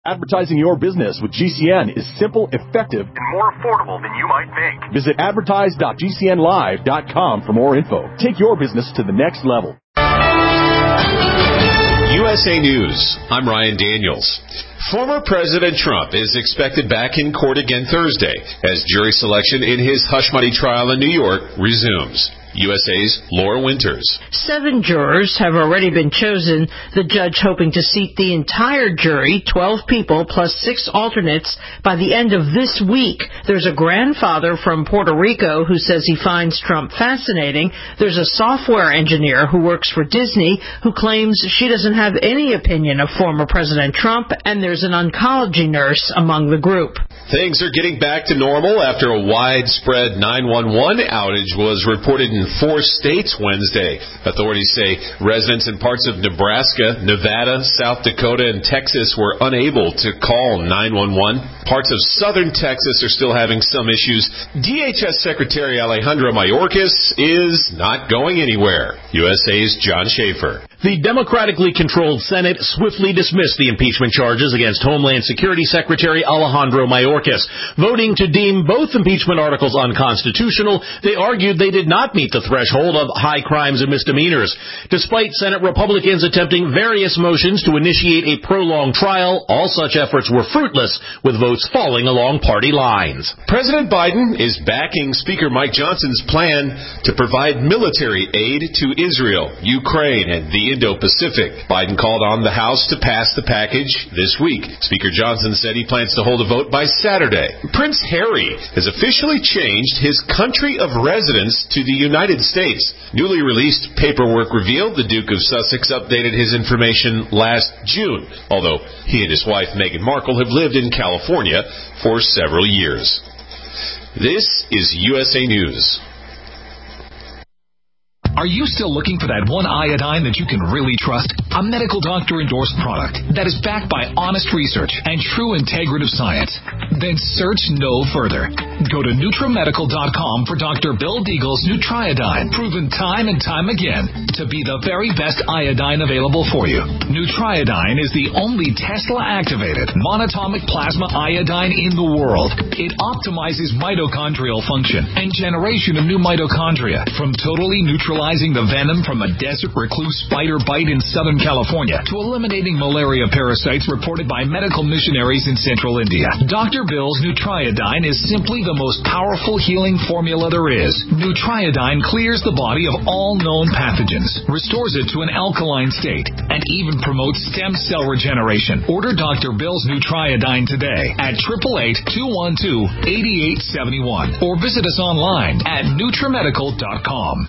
Advertising your business with GCN is simple, effective, and more affordable than you might think. Visit advertise.gcnlive.com for more info. Take your business to the next level. USA News. I'm Ryan Daniels. Former President Trump is expected back in court again Thursday as jury selection in his hush money trial in New York resumes. USA's Laura Winters. 7 jurors have already been chosen, the judge hoping to seat the entire jury, 12 people plus 6 alternates, by the end of this week. There's a grandfather from Puerto Rico who says he finds Trump fascinating. There's a software engineer who works for Disney who claims she doesn't have any opinion of former President Trump, and there's an oncology nurse among the group. Things are getting back to normal after a widespread 911 outage was reported in 4 states Wednesday. Authorities say residents in parts of Nebraska, Nevada, South Dakota, and Texas were unable to call 911. Parts of southern Texas are still having some issues. DHS Secretary Alejandro Mayorkas is not going anywhere. USA's John Schaefer. The democratically controlled Senate swiftly dismissed the impeachment charges against Homeland Security Secretary Alejandro Mayorkas. Voting to deem both impeachment articles unconstitutional, they argued they did not meet the threshold of high crimes and misdemeanors. Despite Senate Republicans attempting various motions to initiate a prolonged trial, all such efforts were fruitless, with votes falling along party lines. President Biden is backing Speaker Mike Johnson's plan to provide military aid to Israel, Ukraine, and the Indo-Pacific. Biden called on the House to pass the package this week. Speaker Johnson said he plans to hold a vote by Saturday. Prince Harry has officially changed his country of residence to the United States. Newly released paperwork revealed the Duke of Sussex updated his information last June, although he and his wife Meghan Markle have lived in California for several years. This is USA News. Are you still looking for that one iodine that you can really trust? A medical doctor-endorsed product that is backed by honest research and true integrative science? Then search no further. Go to NutriMedical.com for Dr. Bill Deagle's Nutriodine, proven time and time again to be the very best iodine available for you. Nutriodine is the only Tesla-activated monatomic plasma iodine in the world. It optimizes mitochondrial function and generation of new mitochondria from totally neutralizing the venom from a desert recluse spider bite in Southern California to eliminating malaria parasites reported by medical missionaries in central India. Dr. Bill's Nutriodine is simply the most powerful healing formula there is. Nutriodine clears the body of all known pathogens, restores it to an alkaline state, and even promotes stem cell regeneration. Order Dr. Bill's Nutriodine today at 888-212-8871 or visit us online at NutriMedical.com.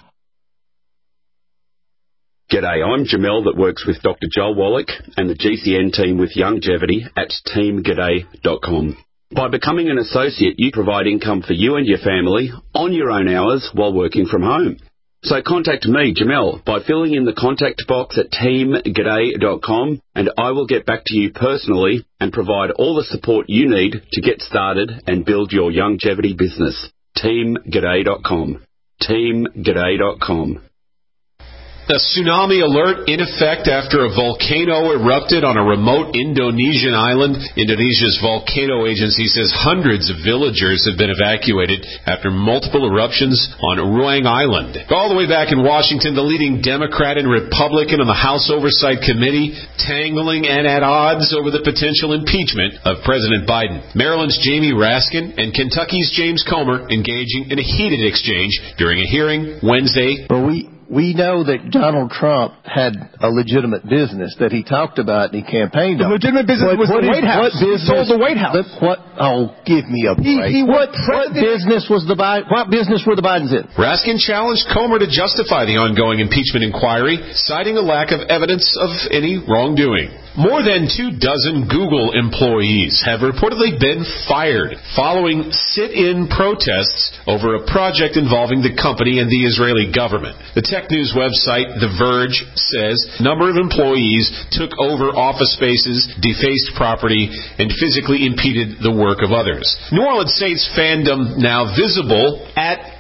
G'day, I'm Jamel that works with Dr. Joel Wallach and the GCN team with Longevity at teamg'day.com. By becoming an associate, you provide income for you and your family on your own hours while working from home. So contact me, Jamel, by filling in the contact box at teamg'day.com, and I will get back to you personally and provide all the support you need to get started and build your longevity business. teamg'day.com. teamg'day.com. A tsunami alert in effect after a volcano erupted on a remote Indonesian island. Indonesia's volcano agency says hundreds of villagers have been evacuated after multiple eruptions on Ruang Island. All the way back in Washington, the leading Democrat and Republican on the House Oversight Committee tangling and at odds over the potential impeachment of President Biden. Maryland's Jamie Raskin and Kentucky's James Comer engaging in a heated exchange during a hearing Wednesday. Well, we know that Donald Trump had a legitimate business that he talked about and he campaigned on. The legitimate business was the White House. He sold the White House. Oh, give me a break. What business were the Bidens in? Raskin challenged Comer to justify the ongoing impeachment inquiry, citing a lack of evidence of any wrongdoing. More than 24 Google employees have reportedly been fired following sit-in protests over a project involving the company and the Israeli government. The tech news website The Verge says a number of employees took over office spaces, defaced property, and physically impeded the work of others. New Orleans Saints fandom now visible at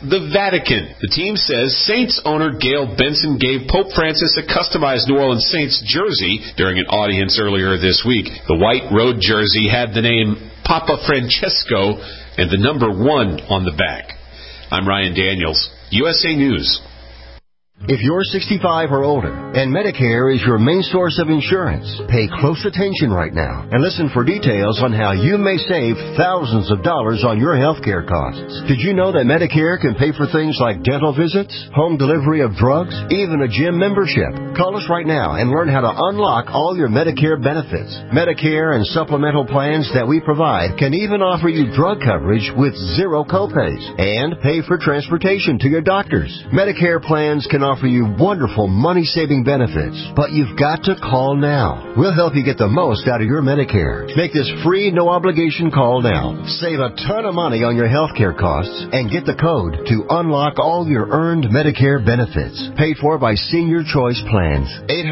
the Vatican. The team says Saints owner Gail Benson gave Pope Francis a customized New Orleans Saints jersey during an audience earlier this week. The white road jersey had the name Papa Francesco and the number 1 on the back. I'm Ryan Daniels, USA News. If you're 65 or older and Medicare is your main source of insurance, pay close attention right now and listen for details on how you may save thousands of dollars on your health care costs. Did you know that Medicare can pay for things like dental visits, home delivery of drugs, even a gym membership? Call us right now and learn how to unlock all your Medicare benefits. Medicare and supplemental plans that we provide can even offer you drug coverage with zero copays and pay for transportation to your doctors. Medicare plans can offer you wonderful money-saving benefits, but you've got to call now. We'll help you get the most out of your Medicare. Make this free, no-obligation call now. Save a ton of money on your health care costs and get the code to unlock all your earned Medicare benefits. Paid for by Senior Choice Plans.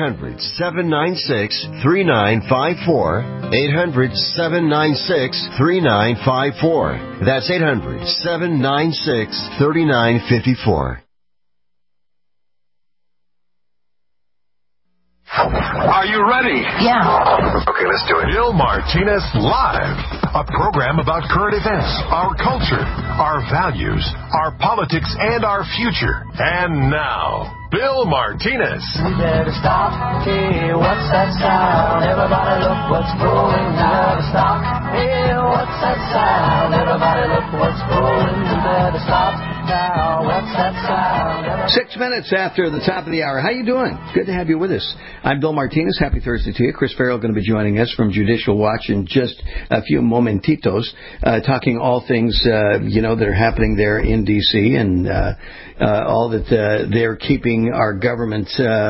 800-796-3954. 800-796-3954. That's 800-796-3954. Are you ready? Yeah. Okay, let's do it. Bill Martinez Live, a program about current events, our culture, our values, our politics, and our future. And now, Bill Martinez. We better stop. Hey, what's that sound? Everybody look what's going on. Stop. Hey, what's that sound? Everybody look what's going. We better stop now. What's that sound? 6 minutes after the top of the hour. How you doing? Good to have you with us. I'm Bill Martinez. Happy Thursday to you. Chris Farrell going to be joining us from Judicial Watch in just a few momentitos, talking all things, that are happening there in D.C. and all that they're keeping our government,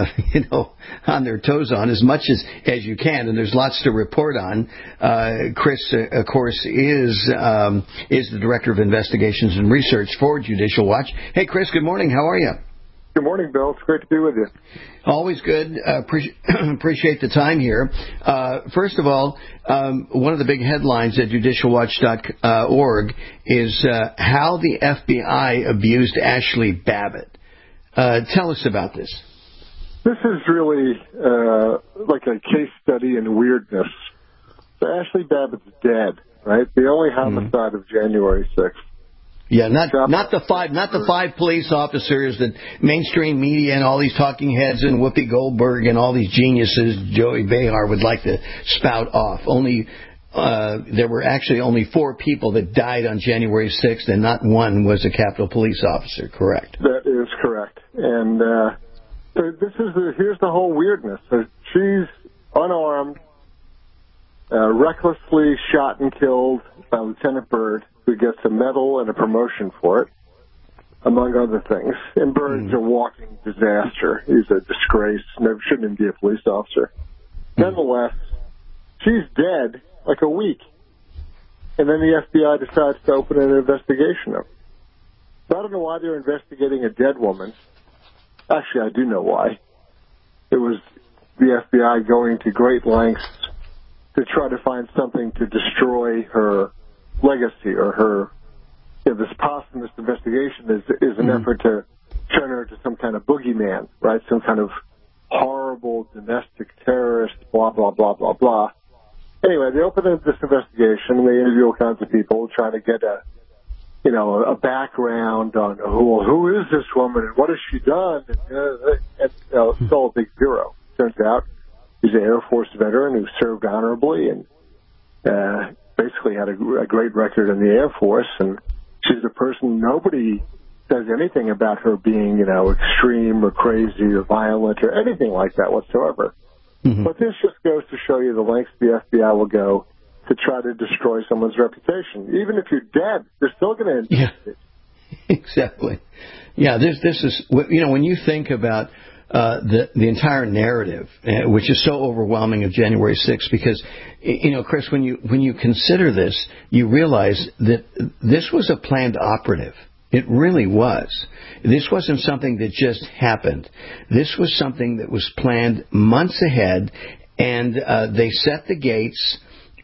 on their toes on as much as you can. And there's lots to report on. Chris, of course, is the Director of Investigations and Research for Judicial Watch. Hey, Chris, good morning. How are you? Good morning, Bill. It's great to be with you. Always good. Appreciate the time here. First of all, one of the big headlines at judicialwatch.org is how the FBI abused Ashley Babbitt. Tell us about this. This is really like a case study in weirdness. So Ashley Babbitt's dead, right? The only homicide of January 6th. Yeah, not the five police officers that mainstream media and all these talking heads and Whoopi Goldberg and all these geniuses, Joey Behar, would like to spout off. There were actually only 4 people that died on January 6th, and not one was a Capitol Police officer. Correct? That is correct. And here's the whole weirdness. So she's unarmed, recklessly shot and killed by Lieutenant Byrd, who gets a medal and a promotion for it, among other things. And Byrd's a walking disaster. He's a disgrace. Never shouldn't even be a police officer. Nonetheless, she's dead like a week. And then the FBI decides to open an investigation of her. So I don't know why they're investigating a dead woman. Actually, I do know why. It was the FBI going to great lengths to try to find something to destroy her legacy or her. This posthumous investigation is an effort to turn her into some kind of boogeyman, right? Some kind of horrible domestic terrorist, blah, blah, blah, blah, blah. Anyway, they open this investigation. They interview all kinds of people trying to get a background on who is this woman and what has she done? It's all a big zero. Turns out he's an Air Force veteran who served honorably and basically had a great record in the Air Force. And she's a person, nobody says anything about her being, extreme or crazy or violent or anything like that whatsoever. Mm-hmm. But this just goes to show you the lengths the FBI will go to try to destroy someone's reputation. Even if you're dead, they're still going to investigate. Yeah, exactly. Yeah, this is, when you think about the entire narrative, which is so overwhelming of January 6th, because, Chris, when you consider this, you realize that this was a planned operative. It really was. This wasn't something that just happened. This was something that was planned months ahead, and they set the gates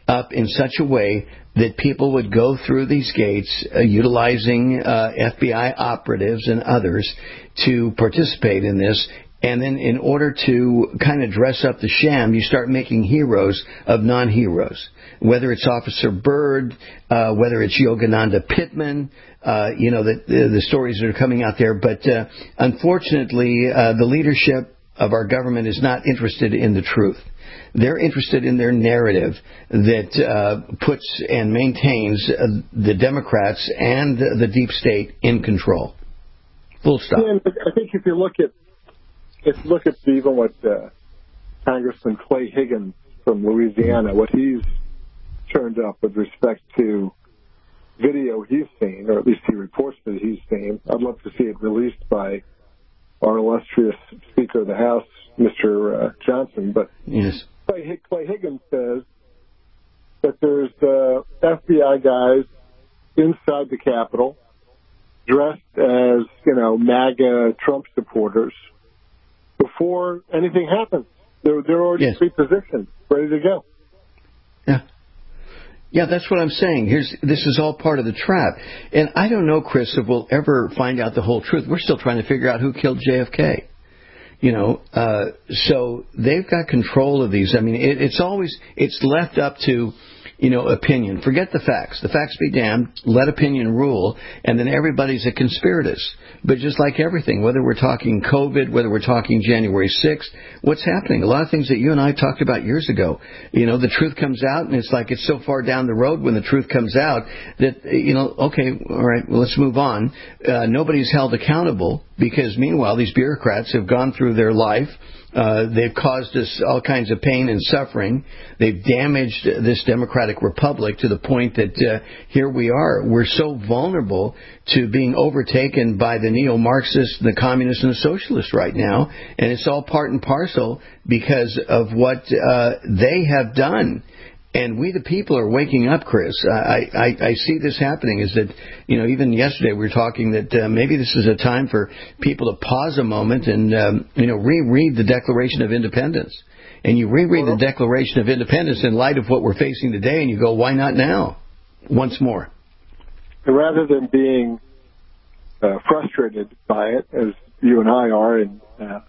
up in such a way that people would go through these gates utilizing FBI operatives and others to participate in this. And then in order to kind of dress up the sham, you start making heroes of non-heroes. Whether it's Officer Byrd, whether it's Yogananda Pittman, the stories that are coming out there. But unfortunately, the leadership of our government is not interested in the truth. They're interested in their narrative that puts and maintains the Democrats and the deep state in control. Full stop. Yeah, I think if you look at even what Congressman Clay Higgins from Louisiana, what he's turned up with respect to video he's seen, or at least he reports that he's seen. I'd love to see it released by our illustrious Speaker of the House, Mr. Johnson. But yes. Clay Higgins says that there's FBI guys inside the Capitol dressed as, MAGA Trump supporters before anything happens. They're already pre-positioned, ready to go. Yeah, that's what I'm saying. This is all part of the trap. And I don't know, Chris, if we'll ever find out the whole truth. We're still trying to figure out who killed JFK. So they've got control of these. I mean, it's left up to, opinion. Forget the facts. The facts be damned. Let opinion rule. And then everybody's a conspiratist. But just like everything, whether we're talking COVID, whether we're talking January 6th, what's happening? A lot of things that you and I talked about years ago. The truth comes out, and it's like it's so far down the road when the truth comes out that, okay, all right, well, let's move on. Nobody's held accountable because, meanwhile, these bureaucrats have gone through their life. They've caused us all kinds of pain and suffering. They've damaged this democratic republic to the point that here we are. We're so vulnerable to being overtaken by the neo-Marxists, the communists, and the socialists right now. And it's all part and parcel because of what they have done. And we, the people, are waking up, Chris. I see this happening. Is that, even yesterday we were talking that maybe this is a time for people to pause a moment and, reread the Declaration of Independence. And you reread the Declaration of Independence in light of what we're facing today, and you go, why not now? Once more. Rather than being frustrated by it, as you and I are, and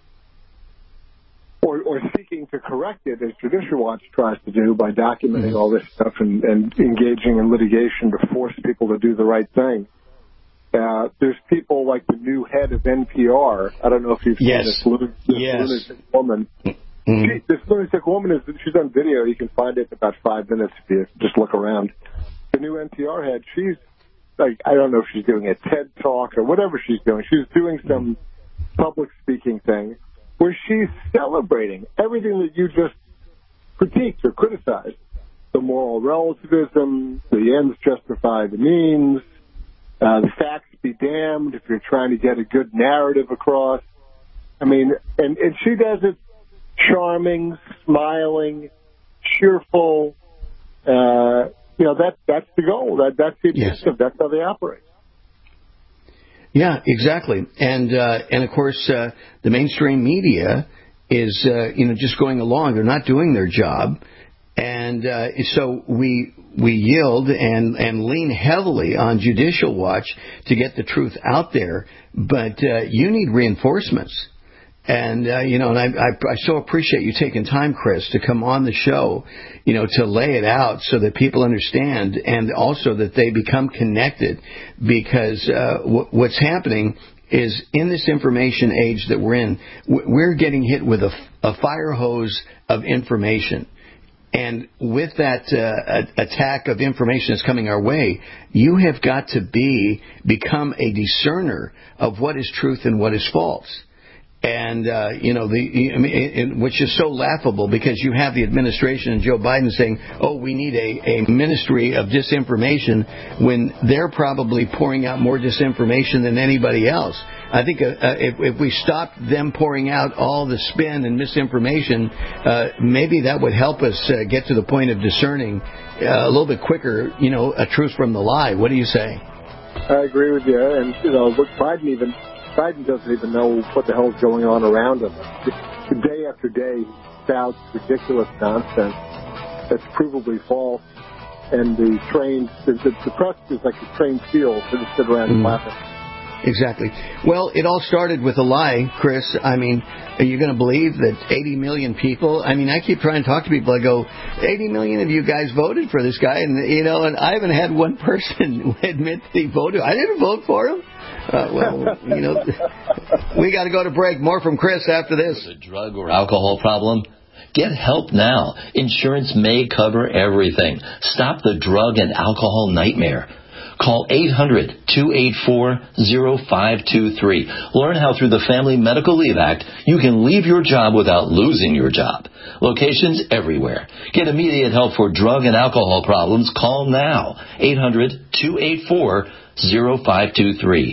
or seeking to correct it, as Judicial Watch tries to do by documenting all this stuff and engaging in litigation to force people to do the right thing. There's people like the new head of NPR. I don't know if you've seen this lunatic woman. This lunatic woman, she's on video. You can find it in about 5 minutes if you just look around. The new NPR head, she's like, I don't know if she's doing a TED Talk or whatever she's doing. She's doing some public speaking thing where she's celebrating everything that you just critiqued or criticized. The moral relativism, the ends justify the means, the facts be damned if you're trying to get a good narrative across. I mean, and she does it charming, smiling, cheerful. That's the goal. That's the objective. That's how they operate. Yeah, exactly. And of course, the mainstream media is, just going along. They're not doing their job. And so we yield and lean heavily on Judicial Watch to get the truth out there. But you need reinforcements. And, and I so appreciate you taking time, Chris, to come on the show, to lay it out so that people understand and also that they become connected, because what's happening is in this information age that we're in, we're getting hit with a fire hose of information. And with that attack of information that's coming our way, you have got to become a discerner of what is truth and what is false. And, which is so laughable because you have the administration and Joe Biden saying, we need a ministry of disinformation, when they're probably pouring out more disinformation than anybody else. I think if we stopped them pouring out all the spin and misinformation, maybe that would help us get to the point of discerning a little bit quicker, a truth from the lie. What do you say? I agree with you. And, look, Biden doesn't even know what the hell's going on around him. Day after day, he spouts ridiculous nonsense. that's provably false. And the press is like a trained field. They just sit around and laughing. Exactly. Well, it all started with a lie, Chris. I mean, are you going to believe that 80 million people? I mean, I keep trying to talk to people. I go, 80 million of you guys voted for this guy, and and I haven't had one person admit that he voted. I didn't vote for him. We got to go to break. More from Chris after this. A drug or alcohol problem? Get help now. Insurance may cover everything. Stop the drug and alcohol nightmare. Call 800-284-0523. Learn how through the Family Medical Leave Act you can leave your job without losing your job. Locations everywhere. Get immediate help for drug and alcohol problems. Call now. 800-284-0523.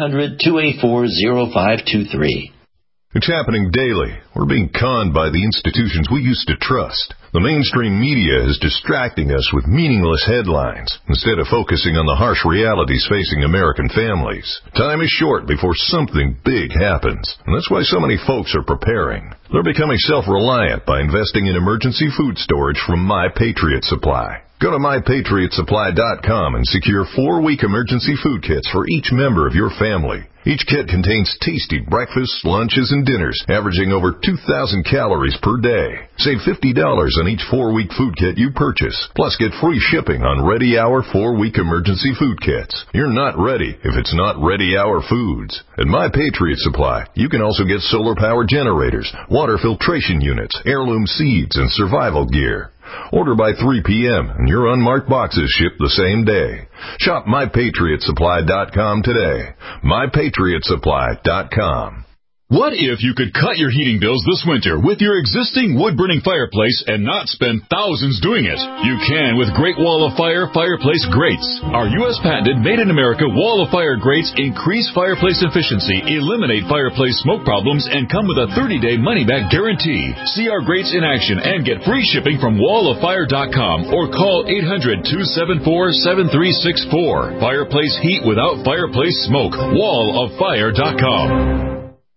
800-284-0523. It's happening daily. We're being conned by the institutions we used to trust. The mainstream media is distracting us with meaningless headlines instead of focusing on the harsh realities facing American families. Time is short before something big happens, and that's why so many folks are preparing. They're becoming self-reliant by investing in emergency food storage from My Patriot Supply. Go to MyPatriotSupply.com and secure 4-week emergency food kits for each member of your family. Each kit contains tasty breakfasts, lunches, and dinners, averaging over 2,000 calories per day. Save $50 on each 4-week food kit you purchase. Plus, get free shipping on Ready Hour 4-week emergency food kits. You're not ready if it's not Ready Hour foods. At My Patriot Supply, you can also get solar power generators, water filtration units, heirloom seeds, and survival gear. Order by 3 p.m. and your unmarked boxes ship the same day. Shop MyPatriotSupply.com today. MyPatriotSupply.com. What if you could cut your heating bills this winter with your existing wood-burning fireplace and not spend thousands doing it? You can with Great Wall of Fire fireplace grates. Our U.S. patented made-in-America Wall of Fire grates increase fireplace efficiency, eliminate fireplace smoke problems, and come with a 30-day money-back guarantee. See our grates in action and get free shipping from walloffire.com or call 800-274-7364. Fireplace heat without fireplace smoke. walloffire.com.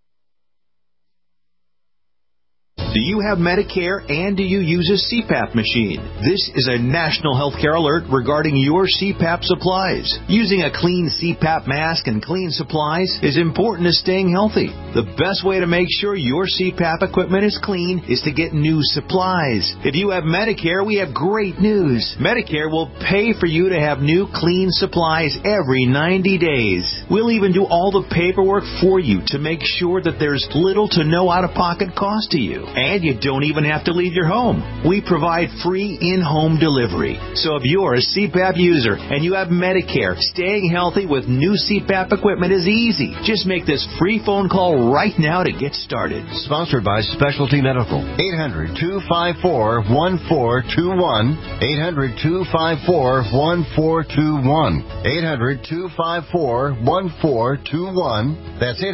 Do you have Medicare and do you use a CPAP machine? This is a national healthcare alert regarding your CPAP supplies. Using a clean CPAP mask and clean supplies is important to staying healthy. The best way to make sure your CPAP equipment is clean is to get new supplies. If you have Medicare, we have great news. Medicare will pay for you to have new clean supplies every 90 days. We'll even do all the paperwork for you to make sure that there's little to no out-of-pocket cost to you. And you don't even have to leave your home. We provide free in-home delivery. So if you're a CPAP user and you have Medicare, staying healthy with new CPAP equipment is easy. Just make this free phone call right now to get started. Sponsored by Specialty Medical. 800-254-1421. 800-254-1421. 800-254-1421. That's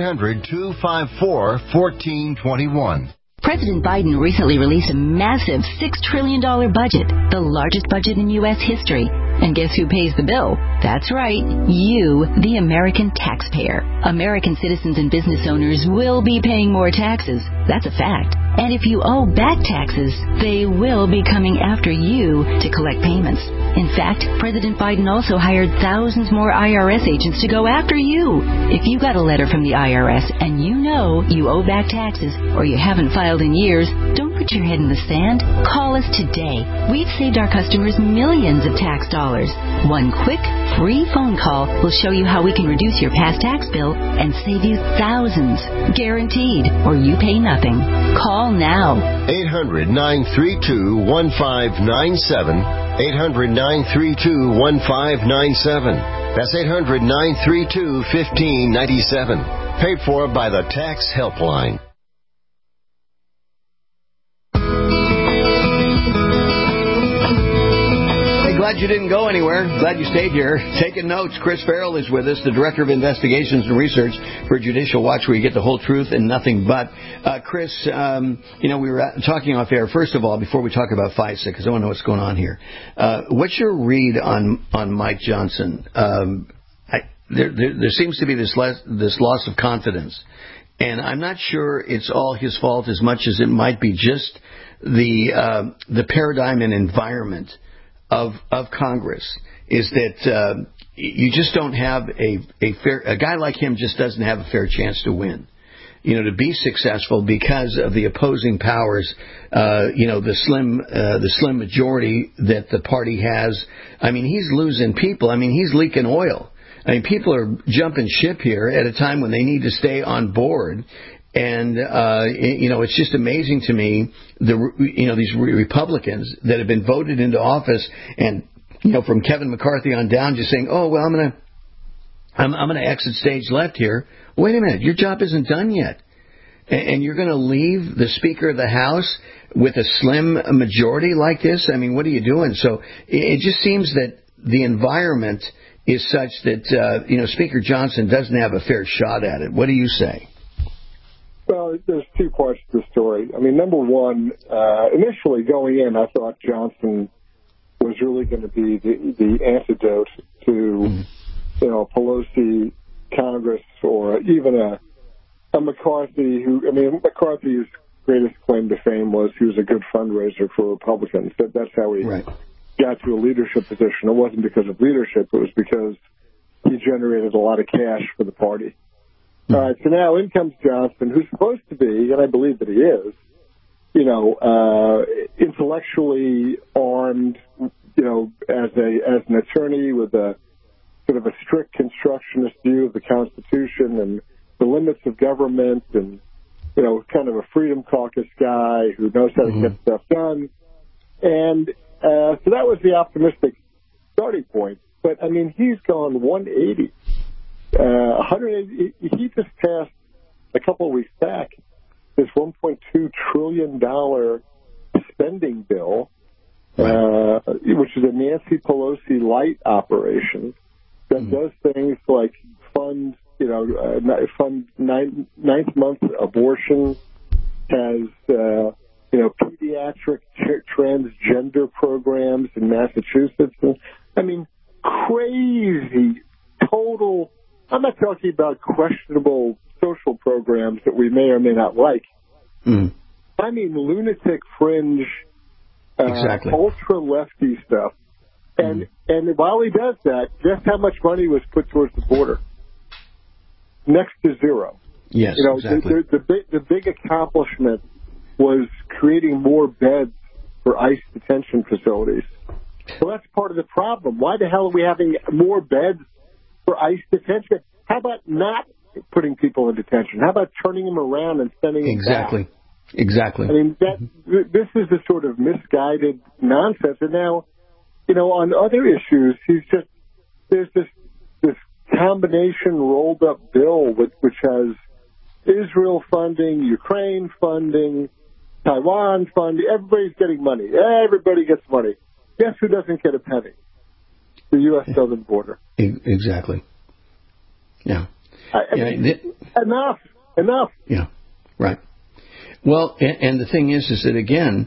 800-254-1421. President Biden recently released a massive $6 trillion budget, the largest budget in U.S. history. And guess who pays the bill? That's right, you, the American taxpayer. American citizens and business owners will be paying more taxes. That's a fact. And if you owe back taxes, they will be coming after you to collect payments. In fact, President Biden also hired thousands more IRS agents to go after you. If you got a letter from the IRS and you know you owe back taxes or you haven't filed in years, don't put your head in the sand. Call us today. We've saved our customers millions of tax dollars. One quick, free phone call will show you how we can reduce your past tax bill and save you thousands. Guaranteed, or you pay nothing. Call now. 800-932-1597. 800-932-1597. That's 800-932-1597. Paid for by the Tax Helpline. Glad you didn't go anywhere. Glad you stayed here. Taking notes. Chris Farrell is with us, the Director of Investigations and Research for Judicial Watch, where you get the whole truth and nothing but. Chris, we were talking off air. First of all, before we talk about FISA, because I want to know what's going on here. What's your read on Mike Johnson? There seems to be this loss of confidence, and I'm not sure it's all his fault as much as it might be just the paradigm and environment of Congress is that you just don't have a guy like him just doesn't have a fair chance to win. To be successful because of the opposing powers, the slim majority that the party has. I mean, he's losing people. I mean, he's leaking oil. I mean, people are jumping ship here at a time when they need to stay on board. And, it's just amazing to me, these Republicans that have been voted into office and, from Kevin McCarthy on down just saying, oh, well, I'm going to exit stage left here. Wait a minute, your job isn't done yet. And you're going to leave the Speaker of the House with a slim majority like this? I mean, what are you doing? So it just seems that the environment is such that, Speaker Johnson doesn't have a fair shot at it. What do you say? Well, there's two parts to the story. I mean, number one, initially going in, I thought Johnson was really going to be the antidote to, Pelosi, Congress, or even a McCarthy McCarthy's greatest claim to fame was he was a good fundraiser for Republicans. That's how he got to a leadership position. It wasn't because of leadership. It was because he generated a lot of cash for the party. All right, so now in comes Johnson, who's supposed to be, and I believe that he is, intellectually armed, as an attorney with a sort of a strict constructionist view of the Constitution and the limits of government, and kind of a Freedom Caucus guy who knows how to get stuff done. And so that was the optimistic starting point. But I mean, he's gone 180. 180. He just passed a couple of weeks back this $1.2 trillion spending bill, which is a Nancy Pelosi light operation that does things like fund ninth month abortion, has pediatric transgender programs in Massachusetts. I mean, crazy, total. I'm not talking about questionable social programs that we may or may not like. I mean lunatic fringe, ultra lefty stuff. And while he does that, guess how much money was put towards the border? Next to zero. Yes, exactly. The big accomplishment was creating more beds for ICE detention facilities. Well, that's part of the problem. Why the hell are we having more beds for ICE detention? How about not putting people in detention? How about turning them around and sending them back? Exactly. I mean, this is the sort of misguided nonsense. And now, on other issues, there's this combination rolled up bill which has Israel funding, Ukraine funding, Taiwan funding. Everybody's getting money. Everybody gets money. Guess who doesn't get a penny? The U.S. southern border. Exactly. Yeah. Enough. Yeah. Right. Well, and the thing is that again,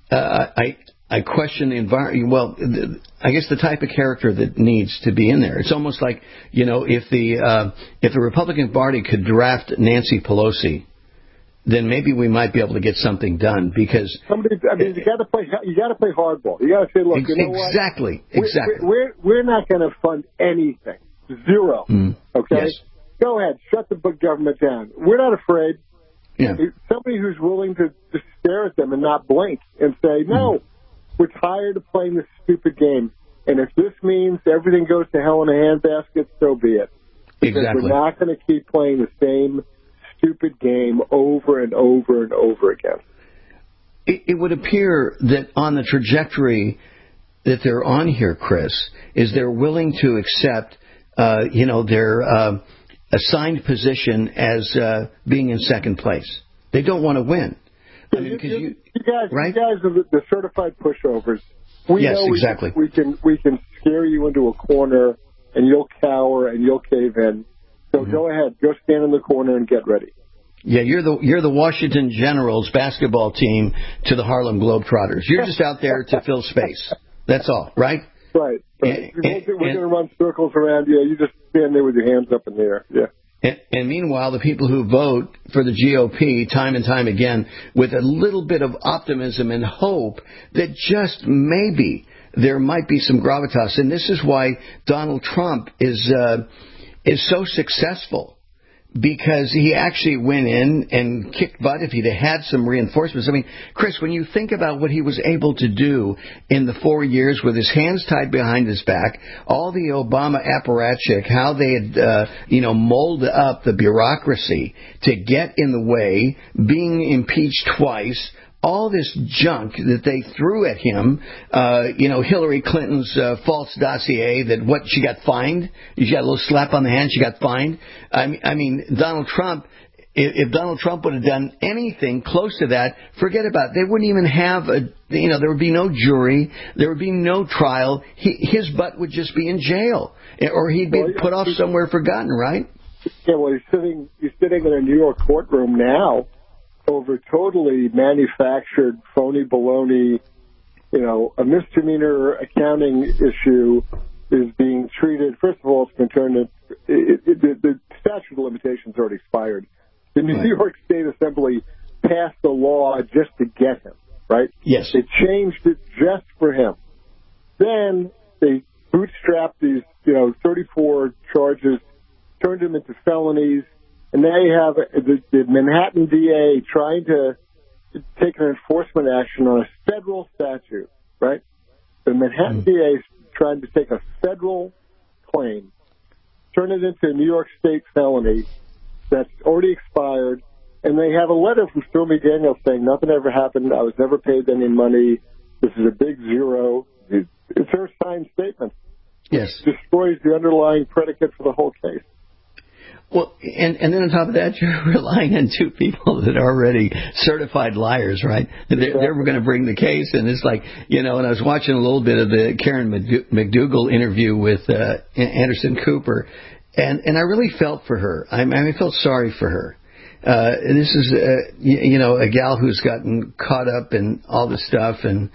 I question the environment. Well, I guess the type of character that needs to be in there. It's almost like if the Republican Party could draft Nancy Pelosi, then maybe we might be able to get something done. Because you got to play hardball. You got to say, look, exactly. We're not going to fund anything. Zero. Okay. Yes. Go ahead, shut the government down. We're not afraid. Yeah. Somebody who's willing to just stare at them and not blink and say, no, we're tired of playing this stupid game. And if this means everything goes to hell in a handbasket, so be it. Because we're not going to keep playing the same stupid game over and over and over again. It would appear that on the trajectory that they're on here, Chris, is they're willing to accept, their assigned position as being in second place. They don't want to win. I mean, you guys are the certified pushovers. We know exactly. We can scare you into a corner and you'll cower and you'll cave in. So go ahead, go stand in the corner and get ready. Yeah, you're the Washington Generals basketball team to the Harlem Globetrotters. You're just out there to fill space. That's all, right? Right. We're going to run circles around you. You just stand there with your hands up in the air. Yeah. And meanwhile, the people who vote for the GOP time and time again with a little bit of optimism and hope that just maybe there might be some gravitas. And this is why Donald Trump is so successful. Because he actually went in and kicked butt if he'd had some reinforcements. I mean, Chris, when you think about what he was able to do in the 4 years with his hands tied behind his back, all the Obama apparatchik, how they had, molded up the bureaucracy to get in the way, being impeached twice, all this junk that they threw at him, Hillary Clinton's false dossier that she got fined. She got a little slap on the hand. She got fined. I mean, Donald Trump, if Donald Trump would have done anything close to that, forget about it. They wouldn't even have there would be no jury. There would be no trial. His butt would just be in jail, or he'd be put off somewhere forgotten, right? Yeah, well, he's sitting in a New York courtroom now over totally manufactured, phony baloney, a misdemeanor accounting issue is being treated. First of all, it's been turned the statute of limitations already expired. The New York State Assembly passed the law just to get him, right? Yes. They changed it just for him. Then they bootstrapped these, 34 charges, turned them into felonies. And now you have the Manhattan DA trying to take an enforcement action on a federal statute, right? The Manhattan DA is trying to take a federal claim, turn it into a New York State felony that's already expired, and they have a letter from Stormy Daniels saying nothing ever happened, I was never paid any money, this is a big zero. It's her signed statement. Yes. It destroys the underlying predicate for the whole case. Well, and then on top of that, you're relying on two people that are already certified liars, right? They're going to bring the case, and it's like, and I was watching a little bit of the Karen McDougal interview with Anderson Cooper, and I really felt for her. I felt sorry for her. This is, a gal who's gotten caught up in all this stuff and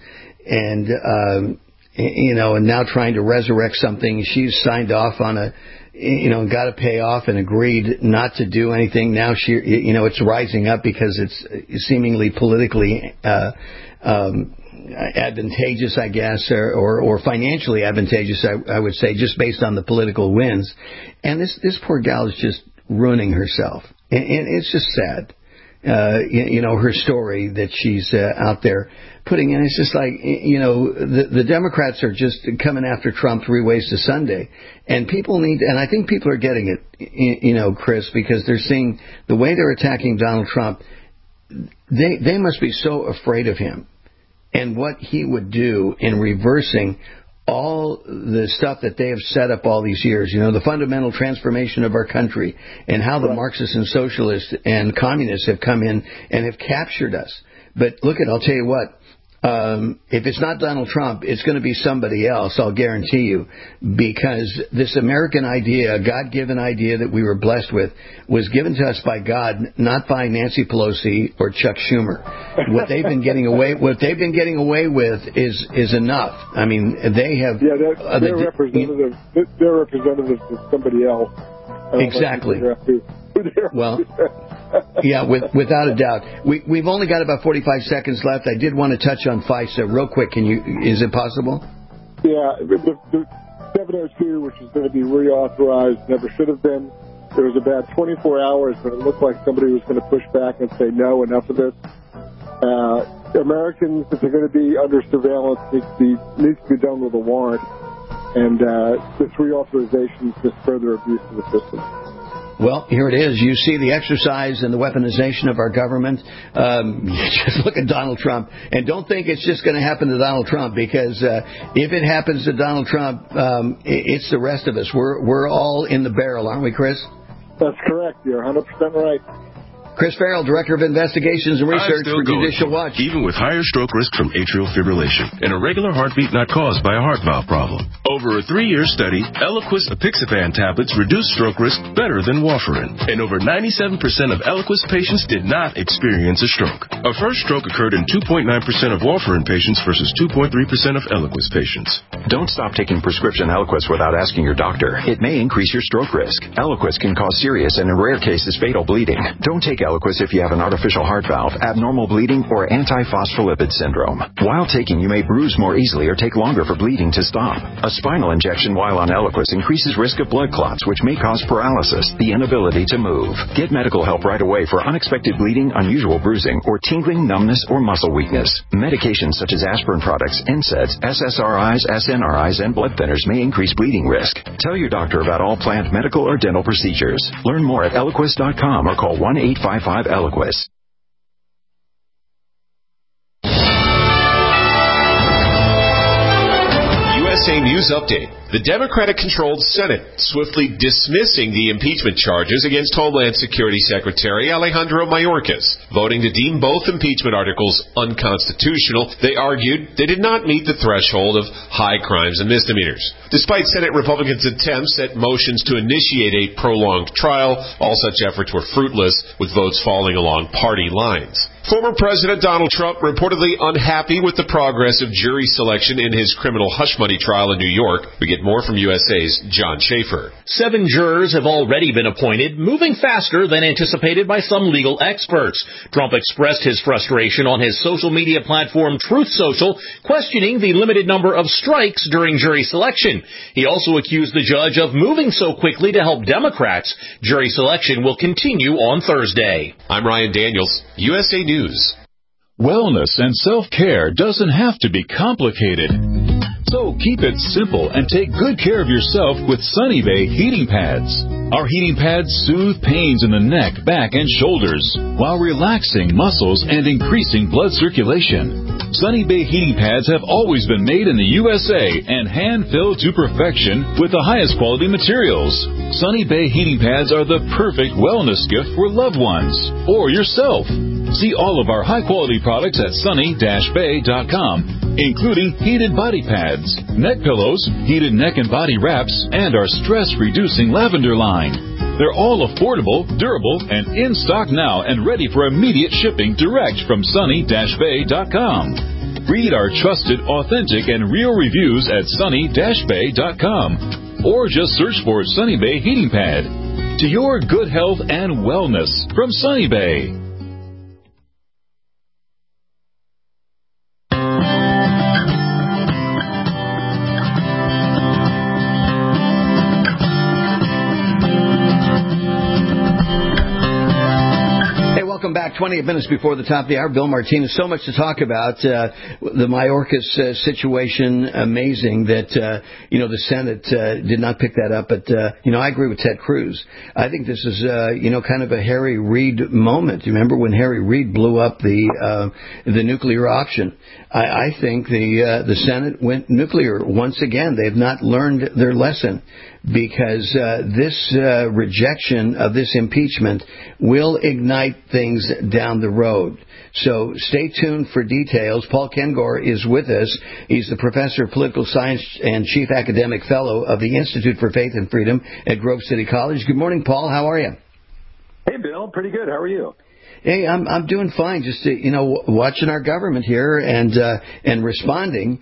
now trying to resurrect something. She's signed off on got to pay off and agreed not to do anything. Now it's rising up because it's seemingly politically advantageous, I guess, or financially advantageous, I would say, just based on the political wins. And this poor gal is just ruining herself. And it's just sad. Her story that she's out there putting in. It's just like, the Democrats are just coming after Trump three ways to Sunday. And and I think people are getting it, Chris, because they're seeing the way they're attacking Donald Trump. They must be so afraid of him and what he would do in reversing all the stuff that they have set up all these years, the fundamental transformation of our country and how the Marxists and socialists and communists have come in and have captured us. But I'll tell you what, if it's not Donald Trump, it's going to be somebody else, I'll guarantee you, because this American idea, a God-given idea that we were blessed with, was given to us by God, not by Nancy Pelosi or Chuck Schumer. What they've been getting away with is enough. I mean, they have they're representatives. They're representatives of somebody else. Exactly. Well, yeah, without a doubt. We've only got about 45 seconds left. I did want to touch on FISA real quick. Is it possible? Yeah, the 702, which is going to be reauthorized, never should have been. There was about 24 hours when it looked like somebody was going to push back and say, no, enough of this. Americans, if they're going to be under surveillance, needs to be done with a warrant. And this reauthorization is just further abuse of the system. Well, here it is. You see the exercise and the weaponization of our government. Just look at Donald Trump. And don't think it's just going to happen to Donald Trump, because if it happens to Donald Trump, it's the rest of us. We're all in the barrel, aren't we, Chris? That's correct. You're 100% right. Chris Farrell, Director of Investigations and Research for Judicial Watch. Even with higher stroke risk from atrial fibrillation, an irregular heartbeat not caused by a heart valve problem. Over a 3-year study, Eliquis apixaban tablets reduced stroke risk better than warfarin. And over 97% of Eliquis patients did not experience a stroke. A first stroke occurred in 2.9% of warfarin patients versus 2.3% of Eliquis patients. Don't stop taking prescription Eliquis without asking your doctor. It may increase your stroke risk. Eliquis can cause serious and in rare cases fatal bleeding. Don't take Eliquis if you have an artificial heart valve, abnormal bleeding, or antiphospholipid syndrome. While taking, you may bruise more easily or take longer for bleeding to stop. A spinal injection while on Eliquis increases risk of blood clots, which may cause paralysis, the inability to move. Get medical help right away for unexpected bleeding, unusual bruising, or tingling, numbness, or muscle weakness. Medications such as aspirin products, NSAIDs, SSRIs, SNRIs, and blood thinners may increase bleeding risk. Tell your doctor about all planned medical or dental procedures. Learn more at Eliquis.com or call 1-855-ELIQUIS. USA News Update. The Democratic-controlled Senate swiftly dismissing the impeachment charges against Homeland Security Secretary Alejandro Mayorkas, voting to deem both impeachment articles unconstitutional. They argued they did not meet the threshold of high crimes and misdemeanors. Despite Senate Republicans' attempts at motions to initiate a prolonged trial, all such efforts were fruitless, with votes falling along party lines. Former President Donald Trump reportedly unhappy with the progress of jury selection in his criminal hush money trial in New York. We get more from USA's John Schaefer. 7 jurors have already been appointed, moving faster than anticipated by some legal experts. Trump expressed his frustration on his social media platform Truth Social, questioning the limited number of strikes during jury selection. He also accused the judge of moving so quickly to help Democrats. Jury selection will continue on Thursday. I'm Ryan Daniels, USA News. Wellness and self-care doesn't have to be complicated. So keep it simple and take good care of yourself with Sunny Bay heating pads. Our heating pads soothe pains in the neck, back, and shoulders while relaxing muscles and increasing blood circulation. Sunny Bay heating pads have always been made in the USA and hand-filled to perfection with the highest quality materials. Sunny Bay heating pads are the perfect wellness gift for loved ones or yourself. See all of our high-quality products at sunny-bay.com, including heated body pads, neck pillows, heated neck and body wraps, and our stress-reducing lavender line. They're all affordable, durable, and in stock now and ready for immediate shipping direct from sunny-bay.com. Read our trusted, authentic, and real reviews at sunny-bay.com or just search for Sunny Bay Heating Pad. To your good health and wellness from Sunny Bay. Welcome back. 28 minutes before the top of the hour. Bill Martinez. So much to talk about. The Mayorkas situation. Amazing that, the Senate did not pick that up. But, I agree with Ted Cruz. I think this is, kind of a Harry Reid moment. You remember when Harry Reid blew up the nuclear option? I think the Senate went nuclear once again. They have not learned their lesson, because this rejection of this impeachment will ignite things down the road. So stay tuned for details. Paul Kengor is with us. He's the professor of political science and chief academic fellow of the Institute for Faith and Freedom at Grove City College. Good morning, Paul. How are you? Hey, Bill. Pretty good. How are you? Hey, I'm doing fine. Just watching our government here and responding.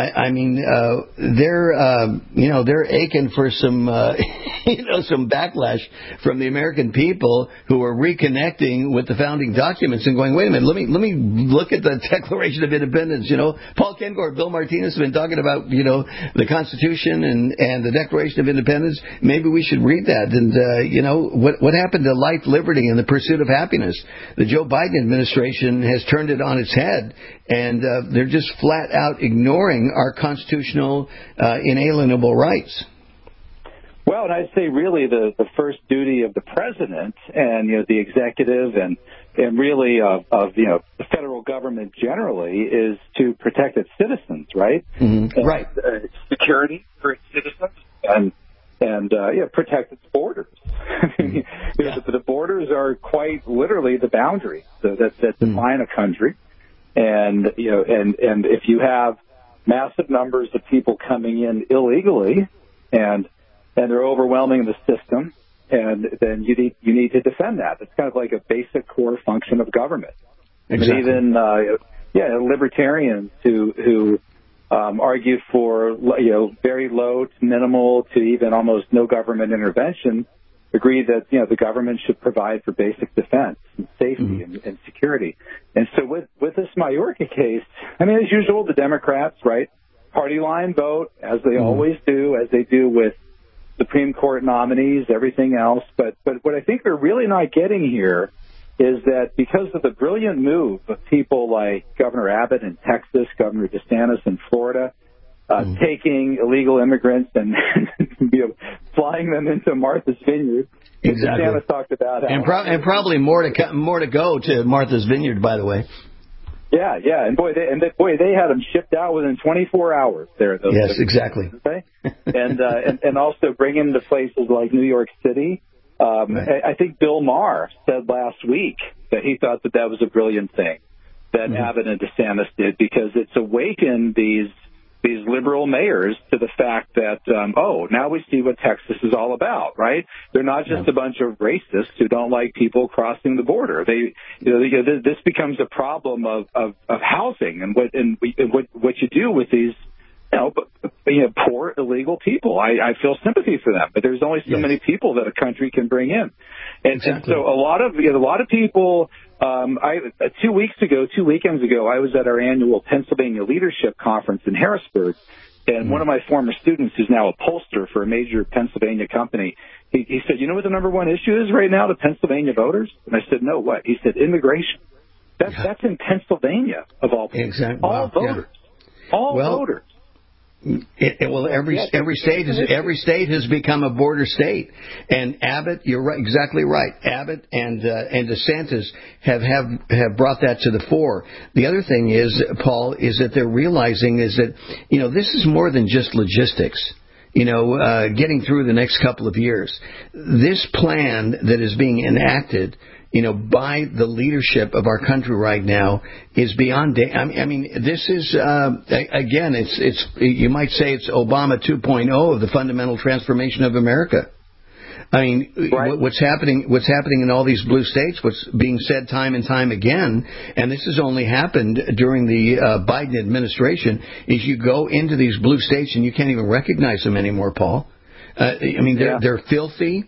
They're aching for some some backlash from the American people who are reconnecting with the founding documents and going, wait a minute, let me look at the Declaration of Independence. Paul Kengor, Bill Martinez have been talking about the Constitution and the Declaration of Independence. Maybe we should read that. And what happened to life, liberty, and the pursuit of happiness? The Joe Biden administration has turned it on its head, and they're just flat out ignoring our constitutional inalienable rights. Well, and I'd say really the first duty of the president and the executive and really of the federal government generally is to protect its citizens, right? Mm-hmm. Right. Security for its citizens and protect its borders. The borders are quite literally the boundaries that define a country. And, and if you have massive numbers of people coming in illegally and they're overwhelming the system, and then you need to defend that. It's kind of like a basic core function of government. Exactly. And even, libertarians who argue for, very low to minimal to even almost no government intervention, agree that, the government should provide for basic defense and safety and security. And so with this Mayorkas case, I mean, as usual, the Democrats, right, party line vote, as they always do, as they do with Supreme Court nominees, everything else. But what I think they're really not getting here is that because of the brilliant move of people like Governor Abbott in Texas, Governor DeSantis in Florida, taking illegal immigrants and flying them into Martha's Vineyard. Exactly. DeSantis talked about how, and probably more to go to Martha's Vineyard, by the way. Yeah, and they had them shipped out within 24 hours there. Yes, exactly. Okay? and also bring them to places like New York City. Right. I think Bill Maher said last week that he thought that was a brilliant thing that Abbott and DeSantis did, because it's awakened these liberal mayors to the fact that, now we see what Texas is all about, right? They're not just a bunch of racists who don't like people crossing the border. This becomes a problem of housing and what you do with these, poor illegal people. I feel sympathy for them, but there's only so many people that a country can bring in. And so a lot of people, 2 weekends ago, I was at our annual Pennsylvania Leadership Conference in Harrisburg, and one of my former students, who's now a pollster for a major Pennsylvania company, he said, what the number one issue is right now to Pennsylvania voters? And I said, no, what? He said, immigration. That's in Pennsylvania, of all people. Exactly. All voters. All voters. Every state has become a border state, and Abbott, you're right, exactly right. Abbott and DeSantis have brought that to the fore. The other thing is, Paul, is that they're realizing is that this is more than just logistics. Getting through the next couple of years, this plan that is being enacted, by the leadership of our country right now is beyond. I mean, this is again, it's you might say it's Obama 2.0 of the fundamental transformation of America. I mean, what's happening in all these blue states, what's being said time and time again, and this has only happened during the Biden administration, is you go into these blue states and you can't even recognize them anymore, Paul. They're filthy.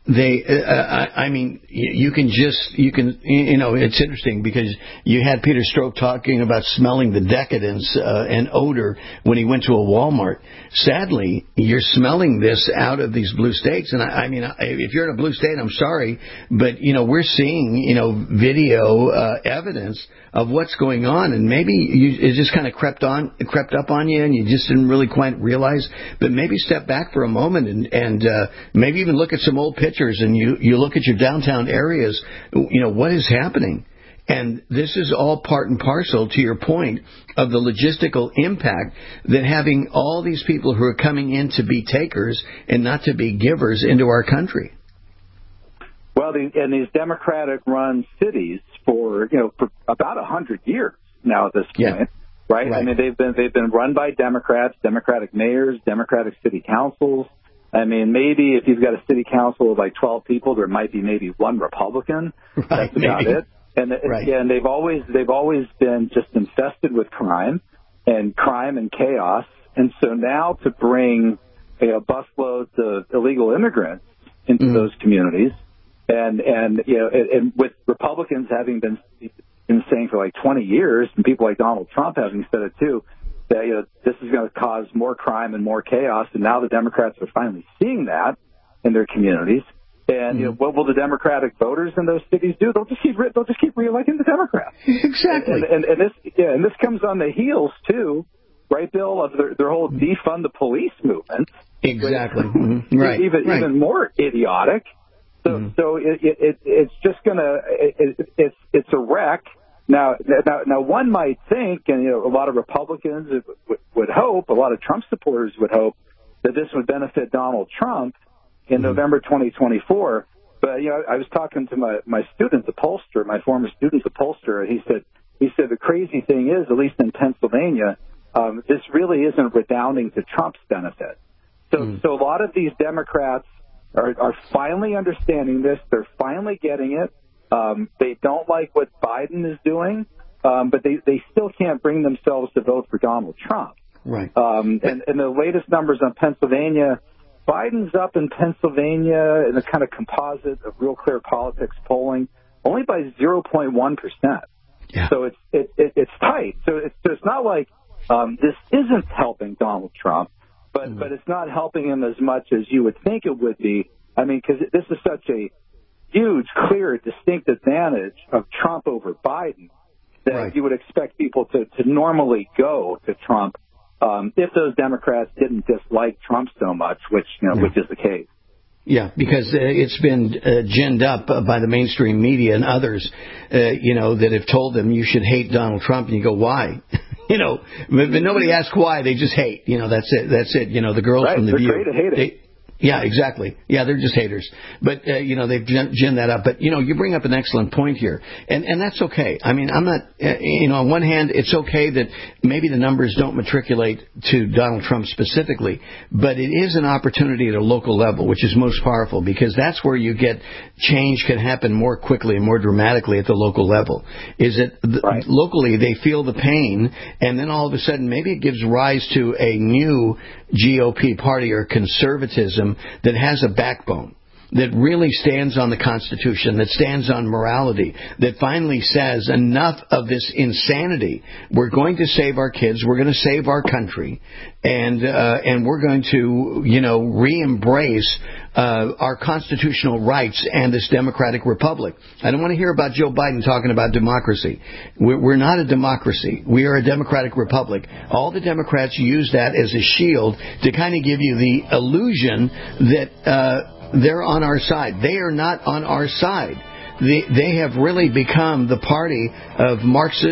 It's interesting because you had Peter Strzok talking about smelling the decadence and odor when he went to a Walmart. Sadly, you're smelling this out of these blue states. And if you're in a blue state, I'm sorry, but, we're seeing, video evidence of what's going on. And maybe it just kind of crept up on you and you just didn't really quite realize. But maybe step back for a moment and maybe even look at some old pictures and you look at your downtown areas, what is happening? And this is all part and parcel, to your point, of the logistical impact that having all these people who are coming in to be takers and not to be givers into our country. Well, and these Democratic-run cities for about 100 years now at this point, right? I mean, they've been run by Democrats, Democratic mayors, Democratic city councils. I mean, maybe if you've got a city council of like 12 people, there might be maybe one Republican. That's about it. And they've always been just infested with crime and chaos. And so now to bring busloads of illegal immigrants into those communities, and with Republicans having been saying for like 20 years, and people like Donald Trump having said it too, that this is going to cause more crime and more chaos, and now the Democrats are finally seeing that in their communities. And what will the Democratic voters in those cities do? They'll just keep reelecting the Democrats. Exactly. And this comes on the heels too, right, Bill, of their whole defund the police movement. Exactly. Right. Even more idiotic. So it's just it's a wreck. Now, one might think, and a lot of Republicans would hope, a lot of Trump supporters would hope that this would benefit Donald Trump in November 2024. But I was talking to my student, the pollster, my former student, the pollster, and he said the crazy thing is, at least in Pennsylvania, this really isn't redounding to Trump's benefit. So a lot of these Democrats are finally understanding this. They're finally getting it. They don't like what Biden is doing, but they still can't bring themselves to vote for Donald Trump. Right. And the latest numbers on Pennsylvania, Biden's up in Pennsylvania in a kind of composite of Real Clear Politics polling, only by 0.1%. Yeah. So it's tight. So it's not like this isn't helping Donald Trump, but it's not helping him as much as you would think it would be. I mean, because this is such a huge, clear, distinct advantage of Trump over Biden that you would expect people to normally go to Trump if those Democrats didn't dislike Trump so much, which is the case. Yeah, because it's been ginned up by the mainstream media and others, that have told them you should hate Donald Trump, and you go, why? But nobody asks why. They just hate. That's it. That's it. The girls from The View. They're great at hating. Yeah, exactly. Yeah, they're just haters. But, they've ginned that up. But, you bring up an excellent point here. And that's okay. I mean, I'm not, on one hand, it's okay that maybe the numbers don't matriculate to Donald Trump specifically, but it is an opportunity at a local level, which is most powerful, because that's where you get change can happen more quickly and more dramatically at the local level. Locally they feel the pain, and then all of a sudden maybe it gives rise to a new GOP party or conservatism that has a backbone, that really stands on the Constitution, that stands on morality, that finally says enough of this insanity. We're going to save our kids. We're going to save our country, and we're going to re-embrace our constitutional rights and this democratic republic. I don't want to hear about Joe Biden talking about democracy. We're not a democracy. We are a democratic republic. All the Democrats use that as a shield to kind of give you the illusion that they're on our side. They are not on our side. They have really become the party of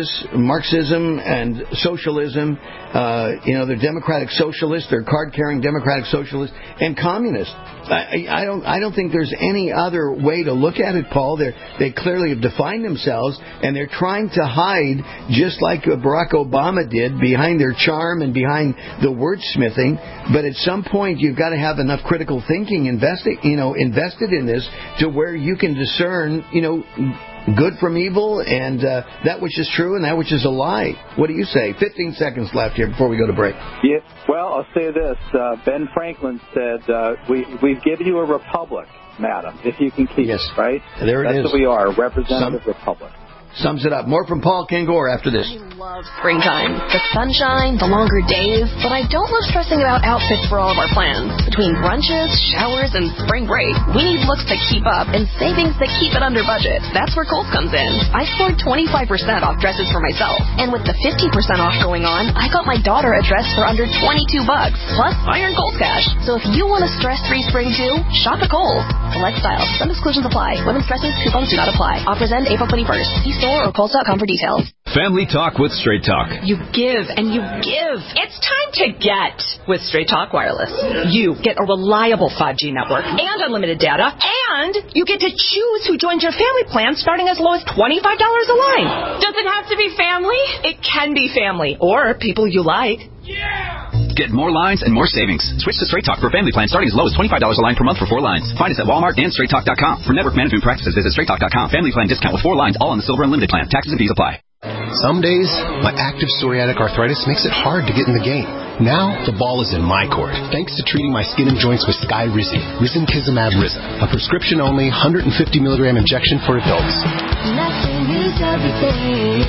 Marxism and socialism. They're democratic socialists. They're card-carrying democratic socialists and communists. I don't think there's any other way to look at it, Paul. They clearly have defined themselves, and they're trying to hide, just like Barack Obama did, behind their charm and behind the wordsmithing. But at some point, you've got to have enough critical thinking invested in this to where you can discern, good from evil, and that which is true and that which is a lie. What do you say? 15 seconds left here before we go to break. Yeah, well, I'll say this. Ben Franklin said, we've given you a republic, madam, if you can keep it, right? There it is. That's what we are, a representative republic. Sums it up. More from Paul Kengor after this. I love springtime. The sunshine, the longer days, but I don't love stressing about outfits for all of our plans. Between brunches, showers, and spring break, we need looks that keep up and savings that keep it under budget. That's where Kohl's comes in. I scored 25% off dresses for myself, and with the 50% off going on, I got my daughter a dress for under $22, plus I earned Kohl's cash. So if you want a stress-free spring too, shop at Kohl's. Select styles. Some exclusions apply. Women's dresses, coupons do not apply. Offers end April 21st. See store or Kohls.com for details. Family Talk with Straight Talk. You give and you give. It's time to get with Straight Talk Wireless. You get a reliable 5G network and unlimited data, and you get to choose who joins your family plan starting as low as $25 a line. Does it have to be family? It can be family or people you like. Yeah! Get more lines and more savings. Switch to Straight Talk for a family plan starting as low as $25 a line per month for 4 lines. Find us at Walmart and StraightTalk.com. For network management practices, visit StraightTalk.com. Family plan discount with 4 lines, all on the Silver Unlimited plan. Taxes and fees apply. Some days, my active psoriatic arthritis makes it hard to get in the game. Now, the ball is in my court, thanks to treating my skin and joints with Skyrizi, Risankizumab Riza, a prescription-only 150-milligram injection for adults. Nothing is everything.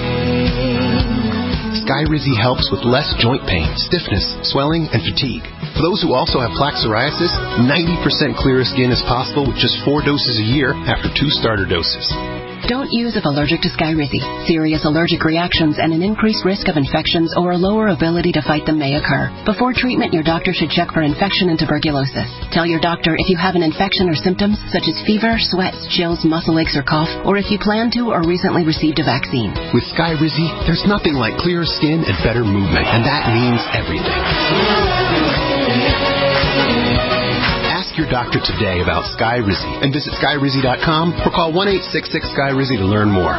Skyrizi helps with less joint pain, stiffness, swelling, and fatigue. For those who also have plaque psoriasis, 90% clearer skin is possible with just 4 doses a year after 2 starter doses. Don't use if allergic to Skyrizi. Serious allergic reactions and an increased risk of infections or a lower ability to fight them may occur. Before treatment, your doctor should check for infection and tuberculosis. Tell your doctor if you have an infection or symptoms such as fever, sweats, chills, muscle aches, or cough, or if you plan to or recently received a vaccine. With Skyrizi, there's nothing like clearer skin and better movement, and that means everything. Ask your doctor today about Skyrizi and visit Skyrizi.com or call 1-866-SKYRIZI to learn more.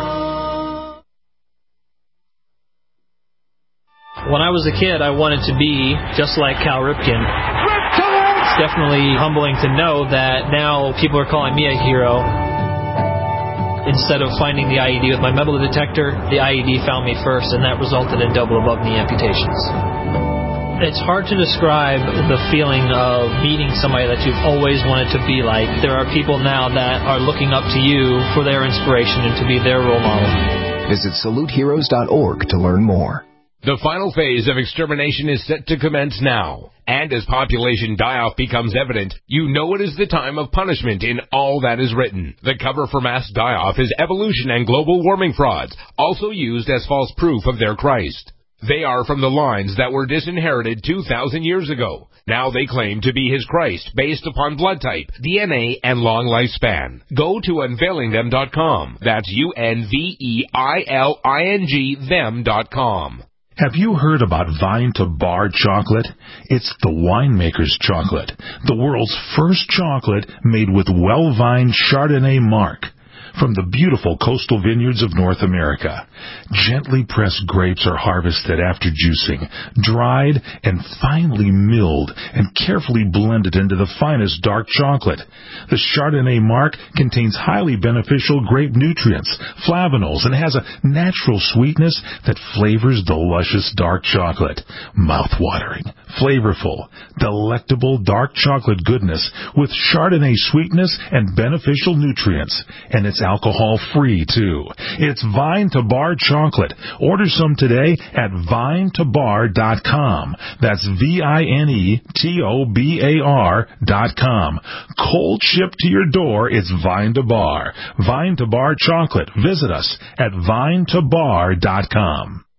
When I was a kid, I wanted to be just like Cal Ripken. It's definitely humbling to know that now people are calling me a hero. Instead of finding the IED with my metal detector, the IED found me first, and that resulted in double above-knee amputations. It's hard to describe the feeling of meeting somebody that you've always wanted to be like. There are people now that are looking up to you for their inspiration and to be their role model. Visit SaluteHeroes.org to learn more. The final phase of extermination is set to commence now. And as population die-off becomes evident, you know it is the time of punishment in all that is written. The cover for mass die-off is evolution and global warming frauds, also used as false proof of their Christ. They are from the lines that were disinherited 2,000 years ago. Now they claim to be his Christ based upon blood type, DNA, and long lifespan. Go to unveilingthem.com. That's UNVEILING them.com. Have you heard about Vine to Bar chocolate? It's the winemaker's chocolate, the world's first chocolate made with well-vined Chardonnay marc from the beautiful coastal vineyards of North America. Gently pressed grapes are harvested after juicing, dried and finely milled and carefully blended into the finest dark chocolate. The Chardonnay marc contains highly beneficial grape nutrients, flavanols, and has a natural sweetness that flavors the luscious dark chocolate. Mouth-watering, flavorful, delectable dark chocolate goodness with Chardonnay sweetness and beneficial nutrients. And it's alcohol-free, too. It's Vine to Bar chocolate. Order some today at vinetobar.com. That's VINETOBAR.com. Cold shipped to your door, it's Vine to Bar. Vine to Bar chocolate. Visit us at vinetobar.com.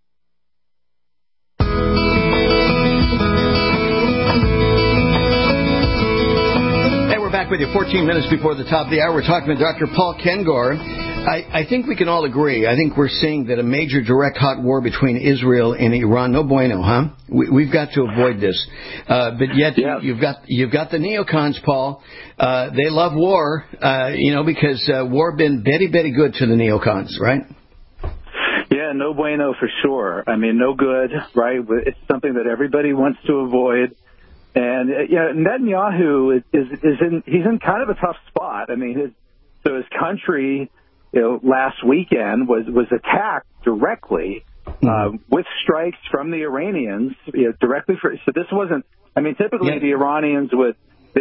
Back with you 14 minutes before the top of the hour. We're talking with Dr. Paul Kengor. I think we can all agree. I think we're seeing that a major direct hot war between Israel and Iran, no bueno, huh? We've got to avoid this. But yet you've got the neocons, Paul. They love war, because war been very, very good to the neocons, right? Yeah, no bueno for sure. I mean, no good, right? It's something that everybody wants to avoid. And Netanyahu he's in kind of a tough spot. I mean, his country, last weekend was attacked directly with strikes from the Iranians, directly for. So this wasn't. I mean, typically the Iranians would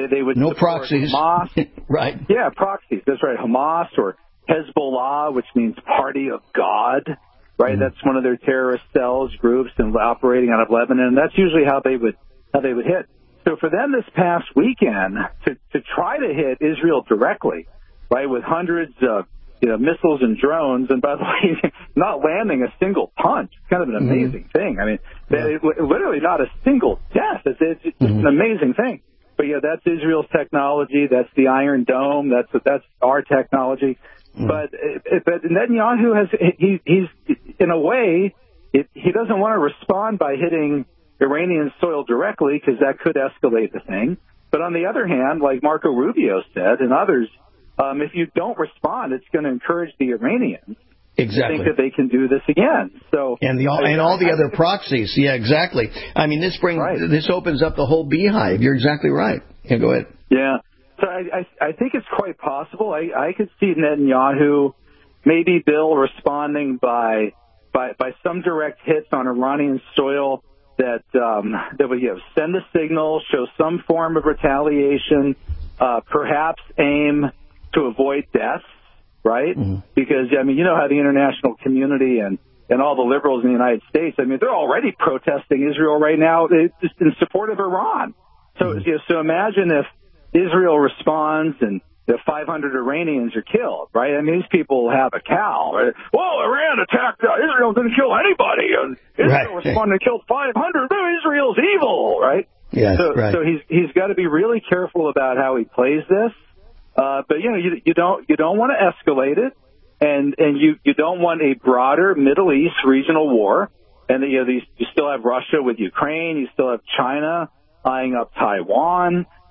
no proxies, Hamas, right? Yeah, proxies. That's right, Hamas or Hezbollah, which means Party of God, right? That's one of their terrorist cells, groups, and operating out of Lebanon. That's usually how they would hit. So for them this past weekend to try to hit Israel directly, right, with hundreds of missiles and drones, and by the way, not landing a single punch, it's kind of an amazing thing. I mean, literally not a single death. It's just an amazing thing. But that's Israel's technology. That's the Iron Dome. That's our technology. But Netanyahu he's in a way he doesn't want to respond by hitting Iranian soil directly because that could escalate the thing. But on the other hand, like Marco Rubio said and others, if you don't respond, it's going to encourage the Iranians to think that they can do this again. So and all the other proxies. Yeah, exactly. I mean, this opens up the whole beehive. You're exactly right. Yeah, go ahead. Yeah. So I think it's quite possible. I could see Netanyahu, maybe Bill, responding by some direct hits on Iranian soil that would send a signal, show some form of retaliation, perhaps aim to avoid deaths, right? Because, I mean, you know how the international community and all the liberals in the United States, I mean, they're already protesting Israel right now just in support of Iran. So imagine if Israel responds and the 500 Iranians are killed, right? I mean, these people have a cow. Right? Well, Iran attacked Israel, didn't kill anybody. And Israel responded and killed 500. Israel's evil, right? Yes, so he's got to be really careful about how he plays this. But you don't want to escalate it, and you don't want a broader Middle East regional war. And you still have Russia with Ukraine. You still have China eyeing up Taiwan.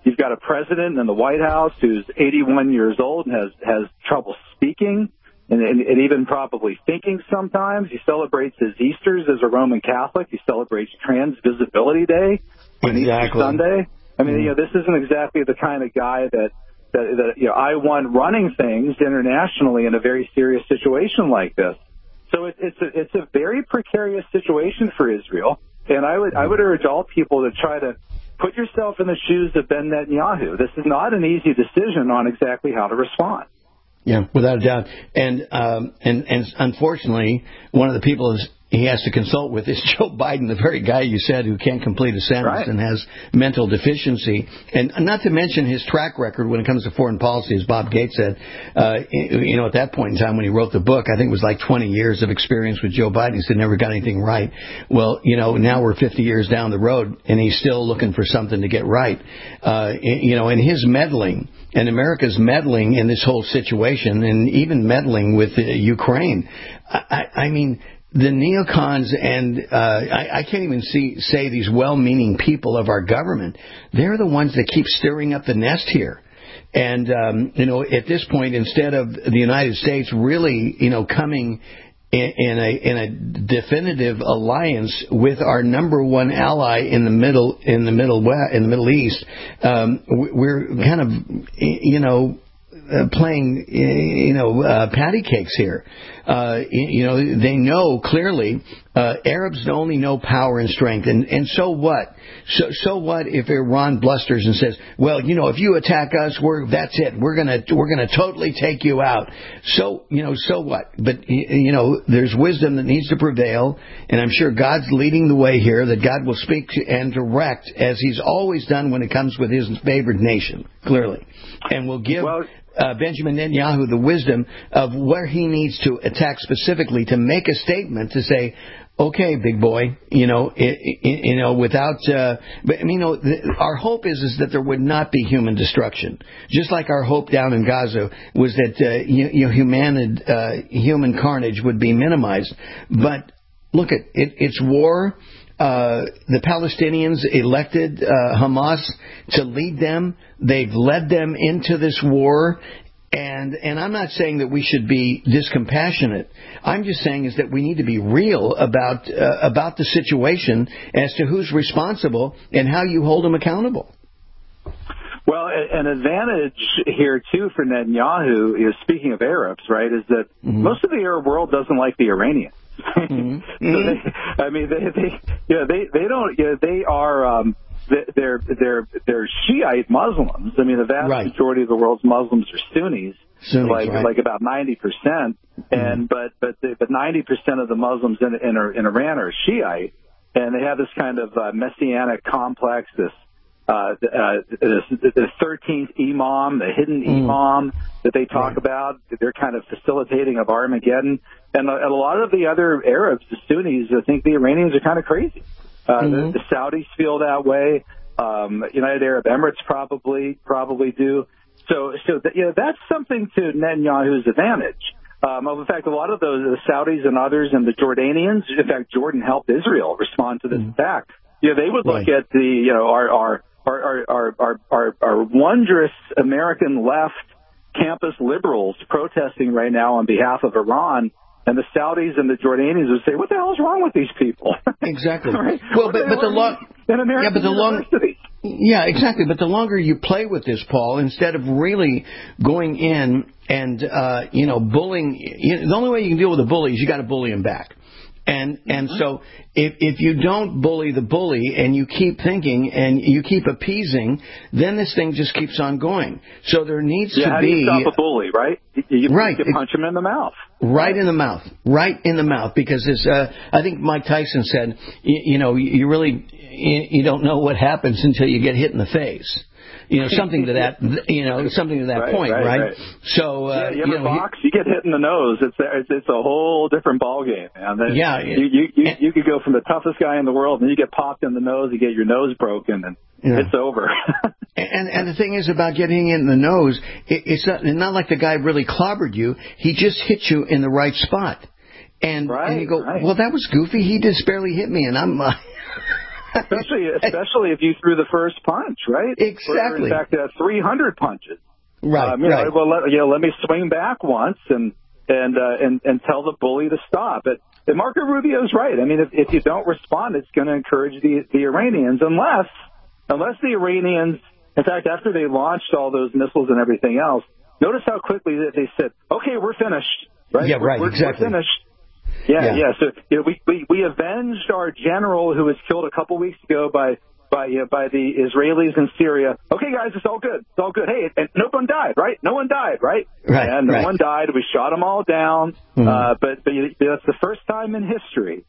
You've got a president in the White House who's 81 years old and has trouble speaking and even probably thinking sometimes. He celebrates his Easters as a Roman Catholic. He celebrates Trans Visibility Day on Easter Sunday. I mean, this isn't exactly the kind of guy that I want running things internationally in a very serious situation like this. So it's a very precarious situation for Israel, and I would urge all people to try to put yourself in the shoes of Ben Netanyahu. This is not an easy decision on exactly how to respond. Yeah, without a doubt. And unfortunately, one of the people he has to consult with is Joe Biden, the very guy you said who can't complete a sentence and has mental deficiency. And not to mention his track record when it comes to foreign policy, as Bob Gates said. At that point in time when he wrote the book, I think it was like 20 years of experience with Joe Biden. He said never got anything right. Well, now we're 50 years down the road, and he's still looking for something to get right. And his meddling, and America's meddling in this whole situation, and even meddling with Ukraine. I mean, the neocons and I can't even say these well-meaning people of our government, they're the ones that keep stirring up the nest here. And, at this point, instead of the United States really, coming in a definitive alliance with our number one ally in the Middle East, we're kind of, playing, patty cakes here. They know clearly Arabs only know power and strength, and so what? So what if Iran blusters and says, well, if you attack us, that's it. We're gonna totally take you out. So what? But there's wisdom that needs to prevail, and I'm sure God's leading the way here. That God will speak and direct as He's always done when it comes with His favored nation, clearly, and will give Benjamin Netanyahu the wisdom of where he needs to attack specifically to make a statement to say, okay, big boy, without, our hope is that there would not be human destruction. Just like our hope down in Gaza was that, human carnage would be minimized. But look, it's war. The Palestinians elected Hamas to lead them. They've led them into this war. And I'm not saying that we should be discompassionate. I'm just saying is that we need to be real about the situation as to who's responsible and how you hold them accountable. Well, an advantage here, too, for Netanyahu is, speaking of Arabs, right, is that most of the Arab world doesn't like the Iranians. So they're Shiite Muslims. I mean, the vast majority of the world's Muslims are Sunnis, like about 90%. And but 90% of the Muslims in Iran are Shiite, and they have this kind of messianic complex, this 13th Imam, the hidden Imam that they talk about. They're kind of facilitating of Armageddon. And a lot of the other Arabs, the Sunnis, think the Iranians are kind of crazy. The Saudis feel that way. United Arab Emirates probably do. So that's something to Netanyahu's advantage. In fact, a lot of the Saudis and others and the Jordanians, in fact, Jordan helped Israel respond to this attack. They would look at our wondrous American left campus liberals protesting right now on behalf of Iran, and the Saudis and the Jordanians would say, "What the hell is wrong with these people?" Exactly. Right? Well, but the longer you play with this, Paul, instead of really going in and bullying, the only way you can deal with a bully is you got to bully him back. And so if you don't bully the bully and you keep thinking and you keep appeasing, then this thing just keeps on going. So there needs to be... how do you stop a bully, right? You punch him in the mouth. Right in the mouth. Right in the mouth. Because I think Mike Tyson said, you really don't know what happens until you get hit in the face. Something to that point, right? So, you ever box? You get hit in the nose. It's a whole different ballgame, man. You could go from the toughest guy in the world, and you get popped in the nose, you get your nose broken, and it's over. and the thing is about getting in the nose, it's not like the guy really clobbered you. He just hit you in the right spot. And you go, well, that was goofy. He just barely hit me, and I'm... especially if you threw the first punch, right? Exactly. Or in fact, 300 punches. Right. Right. Well, let me swing back once and tell the bully to stop. But Marco Rubio's right. I mean, if you don't respond, it's going to encourage the Iranians, unless the Iranians, in fact, after they launched all those missiles and everything else, notice how quickly they said, "Okay, we're finished." Right? Yeah, right. Exactly. We're finished. Yeah. So we avenged our general who was killed a couple weeks ago by the Israelis in Syria. Okay, guys, it's all good. It's all good. Hey, and no one died, right? No one died, right? Right. And no one died. We shot them all down. Mm-hmm. But that's the first time in history,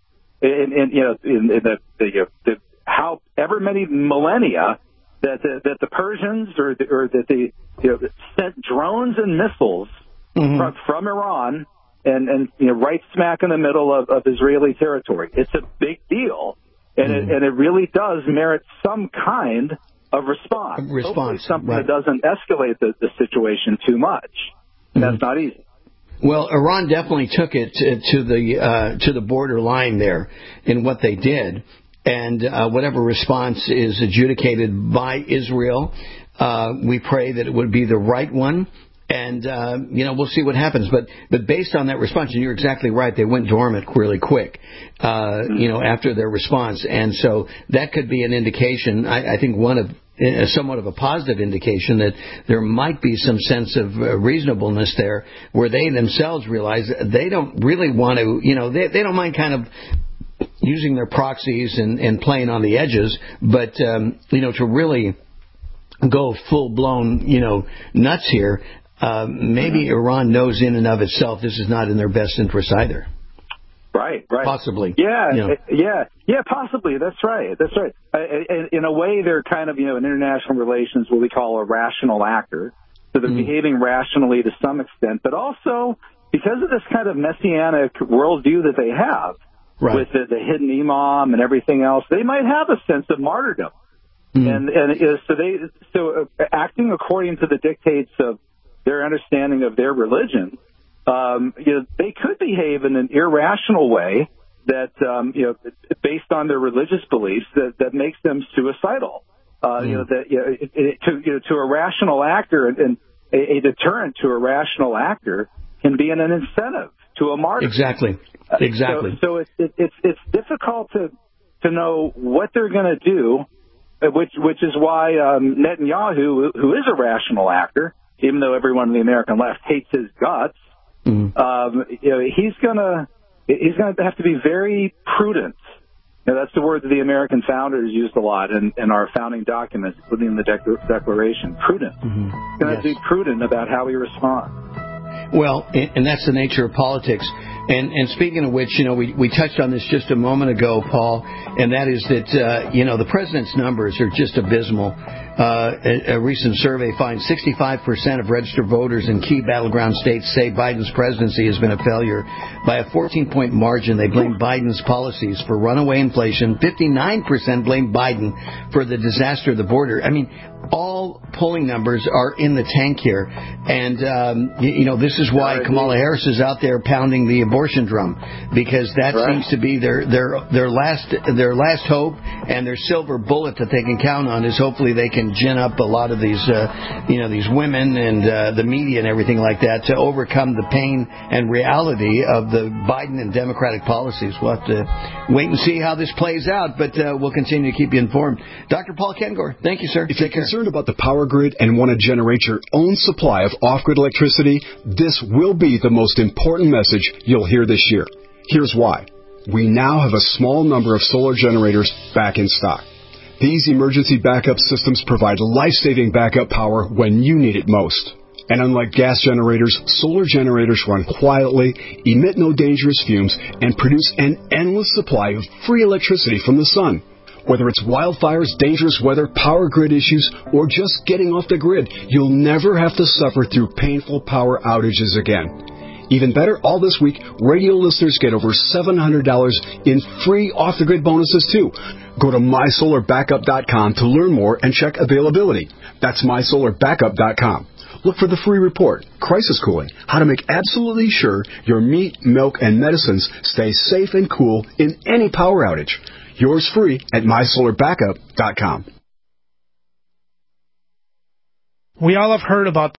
in the however many millennia that the Persians or that they sent drones and missiles from Iran and right smack in the middle of Israeli territory. It's a big deal. And it really does merit some kind of response. Hopefully something that doesn't escalate the situation too much. That's not easy. Well, Iran definitely took it to the border line there in what they did, and whatever response is adjudicated by Israel, we pray that it would be the right one. And, we'll see what happens. But based on that response, and you're exactly right, they went dormant really quick, after their response. And so that could be an indication, I think somewhat of a positive indication that there might be some sense of reasonableness there where they themselves realize they don't really want to, they don't mind kind of using their proxies and playing on the edges, but, to really go full-blown, nuts here, maybe Iran knows in and of itself this is not in their best interest either. Right. Possibly. Yeah, possibly. That's right. In a way, they're kind of, in international relations what we call a rational actor. So they're behaving rationally to some extent, but also because of this kind of messianic worldview that they have with the hidden imam and everything else, they might have a sense of martyrdom. So acting according to the dictates of their understanding of their religion, they could behave in an irrational way that, based on their religious beliefs, that makes them suicidal. To a rational actor, and a deterrent to a rational actor can be an incentive to a martyr. Exactly. So it's difficult to know what they're going to do, which is why Netanyahu, who is a rational actor, even though everyone in the American left hates his guts, he's gonna have to be very prudent. That's the word that the American founders used a lot in our founding documents, including the Declaration. Prudent. He's going to be prudent about how he responds. Well, and that's the nature of politics. And speaking of which, we touched on this just a moment ago, Paul, and that is that, the president's numbers are just abysmal. A recent survey finds 65% of registered voters in key battleground states say Biden's presidency has been a failure. By a 14-point margin, they blame Biden's policies for runaway inflation. 59% blame Biden for the disaster of the border. I mean, all polling numbers are in the tank here. And, this is why Kamala Harris is out there pounding the abortion drum, because that seems to be their last hope, and their silver bullet that they can count on is hopefully they can gin up a lot of these, these women and the media and everything like that to overcome the pain and reality of the Biden and Democratic policies. We'll have to wait and see how this plays out, but we'll continue to keep you informed. Dr. Paul Kengor, thank you, sir. If you're concerned about the power grid and want to generate your own supply of off-grid electricity, this will be the most important message you'll hear this year. Here's why. We now have a small number of solar generators back in stock. These emergency backup systems provide life-saving backup power when you need it most. And unlike gas generators, solar generators run quietly, emit no dangerous fumes, and produce an endless supply of free electricity from the sun. Whether it's wildfires, dangerous weather, power grid issues, or just getting off the grid, you'll never have to suffer through painful power outages again. Even better, all this week, radio listeners get over $700 in free off-the-grid bonuses, too. Go to mysolarbackup.com to learn more and check availability. That's mysolarbackup.com. Look for the free report, Crisis Cooling, how to make absolutely sure your meat, milk, and medicines stay safe and cool in any power outage. Yours free at mysolarbackup.com. We all have heard about